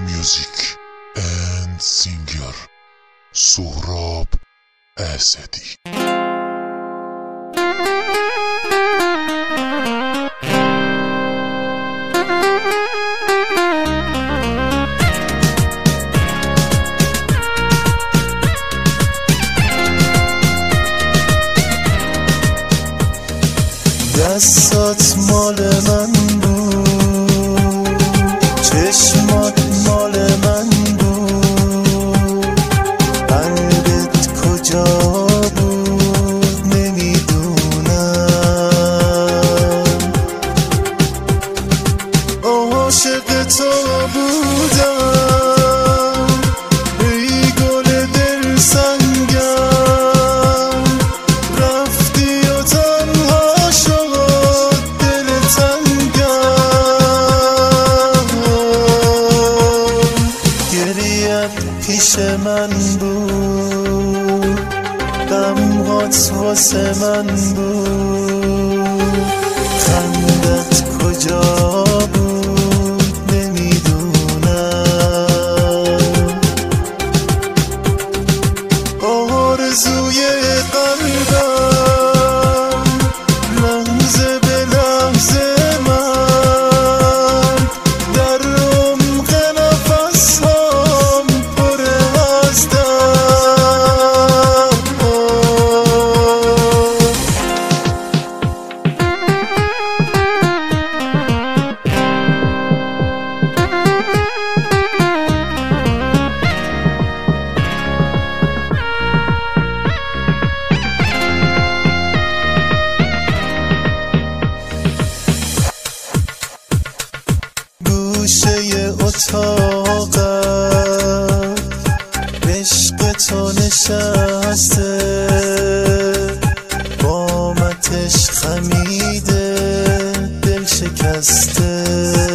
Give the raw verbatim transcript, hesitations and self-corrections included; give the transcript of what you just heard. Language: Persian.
Music and Singer سهراب اسدی. دستات مال من بود، چشمات مال من بود، قلبت کجا بود نمیدونم. عاشق تو بودم ای گل دل سنگم، رفتی و تنها شد دل تنگم. گریت پیش من بود، غمهات واسه من بود، خندت کجا بود نمیدونم. آرزوی قلبم لحظه به لحظه من در عمق نفس‌هام پر از دم. گوشه اتاقم عشق تو نشسته، قامتش خمیده دل شکسته.